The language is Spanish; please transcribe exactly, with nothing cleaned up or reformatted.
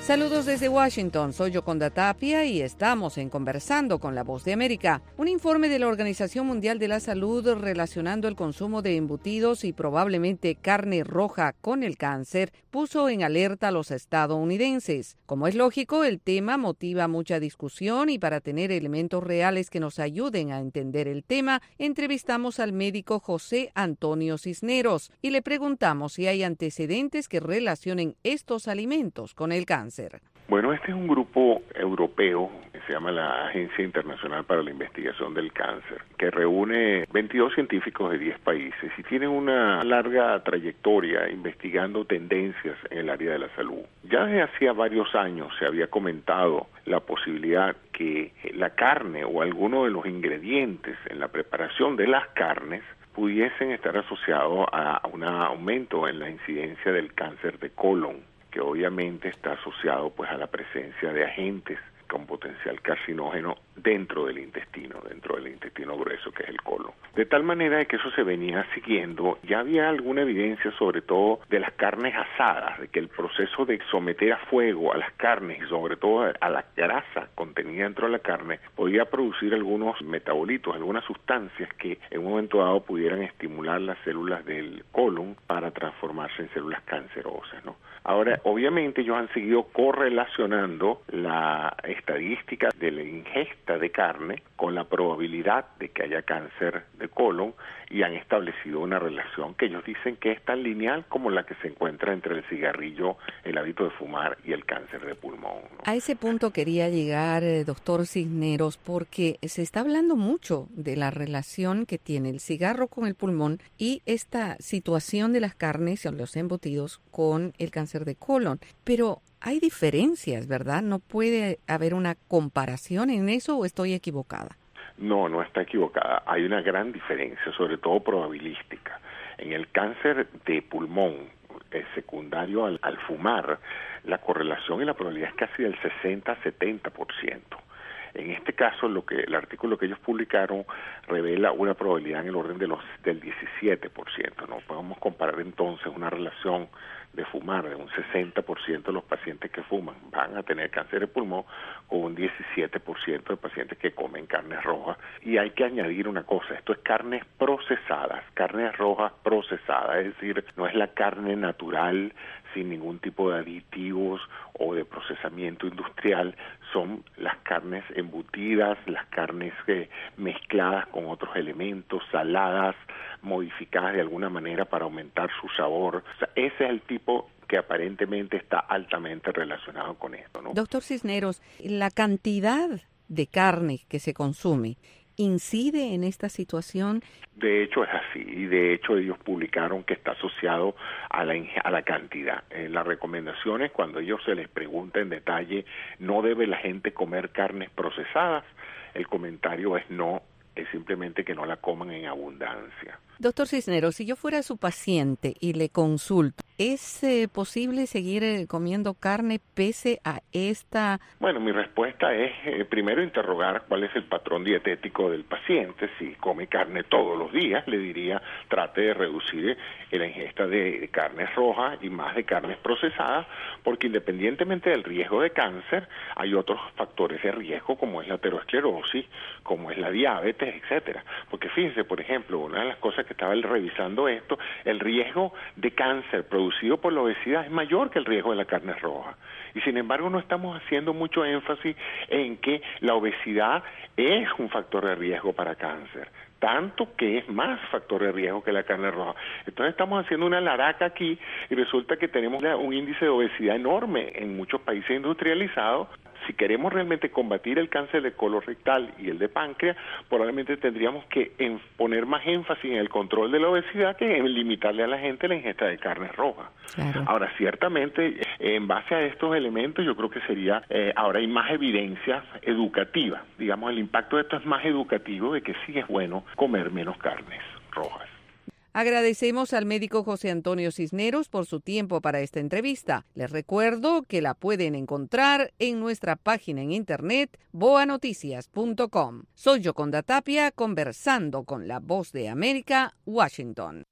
Saludos desde Washington, soy Yoconda Tapia y estamos en Conversando con la Voz de América. Un informe de la Organización Mundial de la Salud relacionando el consumo de embutidos y probablemente carne roja con el cáncer puso en alerta a los estadounidenses. Como es lógico, el tema motiva mucha discusión y para tener elementos reales que nos ayuden a entender el tema, entrevistamos al médico José Antonio Cisneros y le preguntamos si hay antecedentes que relacionen estos alimentos con el cáncer. Bueno, este es un grupo europeo que se llama la Agencia Internacional para la Investigación del Cáncer, que reúne veintidós científicos de diez países y tienen una larga trayectoria investigando tendencias en el área de la salud. Ya desde hacía varios años se había comentado la posibilidad que la carne o alguno de los ingredientes en la preparación de las carnes pudiesen estar asociados a un aumento en la incidencia del cáncer de colon, que obviamente está asociado pues a la presencia de agentes con potencial carcinógeno dentro del intestino, dentro del intestino grueso que es el colon. De tal manera de que eso se venía siguiendo, ya había alguna evidencia sobre todo de las carnes asadas, de que el proceso de someter a fuego a las carnes y sobre todo a la grasa contenida dentro de la carne podía producir algunos metabolitos, algunas sustancias que en un momento dado pudieran estimular las células del colon para transformarse en células cancerosas, ¿no? Ahora, obviamente ellos han seguido correlacionando la estadística de la ingesta de carne con la probabilidad de que haya cáncer de colon y han establecido una relación que ellos dicen que es tan lineal como la que se encuentra entre el cigarrillo, el hábito de fumar y el cáncer de pulmón, ¿no? A ese punto quería llegar, eh, doctor Cisneros, porque se está hablando mucho de la relación que tiene el cigarro con el pulmón y esta situación de las carnes o los embutidos con el cáncer de colon. Pero hay diferencias, ¿verdad? ¿No puede haber una comparación en eso o estoy equivocada? No, no está equivocada. Hay una gran diferencia, sobre todo probabilística. En el cáncer de pulmón eh, secundario al, al fumar, la correlación y la probabilidad es casi del sesenta a setenta por ciento. En este caso, lo que el artículo que ellos publicaron revela una probabilidad en el orden de los del diecisiete por ciento. No podemos comparar entonces una relación de fumar de un sesenta por ciento de los pacientes que fuman van a tener cáncer de pulmón con un diecisiete por ciento de pacientes que comen carnes rojas. Y hay que añadir una cosa, esto es carnes procesadas, carnes rojas procesadas, es decir, no es la carne natural sin ningún tipo de aditivos o de procesamiento industrial, son las carnes embutidas, las carnes eh, mezcladas con otros elementos, saladas, modificadas de alguna manera para aumentar su sabor. O sea, ese es el tipo que aparentemente está altamente relacionado con esto, ¿no? Doctor Cisneros, la cantidad de carne que se consume ¿incide en esta situación? De hecho es así, y de hecho ellos publicaron que está asociado a la, a la cantidad. En las recomendaciones, cuando ellos se les pregunta en detalle, ¿no debe la gente comer carnes procesadas? El comentario es no, es simplemente que no la coman en abundancia. Doctor Cisneros, si yo fuera su paciente y le consulto, ¿es eh, posible seguir eh, comiendo carne pese a esta...? Bueno, mi respuesta es, eh, primero, interrogar cuál es el patrón dietético del paciente. Si come carne todos los días, le diría, trate de reducir eh, la ingesta de, de carnes rojas y más de carnes procesadas, porque independientemente del riesgo de cáncer, hay otros factores de riesgo, como es la aterosclerosis, como es la diabetes, etcétera. Porque fíjense, por ejemplo, una de las cosas que estaba revisando esto, el riesgo de cáncer producido por la obesidad es mayor que el riesgo de la carne roja. Y sin embargo no estamos haciendo mucho énfasis en que la obesidad es un factor de riesgo para cáncer, tanto que es más factor de riesgo que la carne roja. Entonces estamos haciendo una laraca aquí y resulta que tenemos un índice de obesidad enorme en muchos países industrializados. Si queremos realmente combatir el cáncer de colorectal y el de páncreas, probablemente tendríamos que en poner más énfasis en el control de la obesidad que en limitarle a la gente la ingesta de carnes rojas. Claro. Ahora, ciertamente, en base a estos elementos, yo creo que sería, eh, ahora hay más evidencia educativa. Digamos, el impacto de esto es más educativo de que sí es bueno comer menos carnes rojas. Agradecemos al médico José Antonio Cisneros por su tiempo para esta entrevista. Les recuerdo que la pueden encontrar en nuestra página en internet boa noticias punto com. Soy Yoconda Tapia, conversando con la Voz de América, Washington.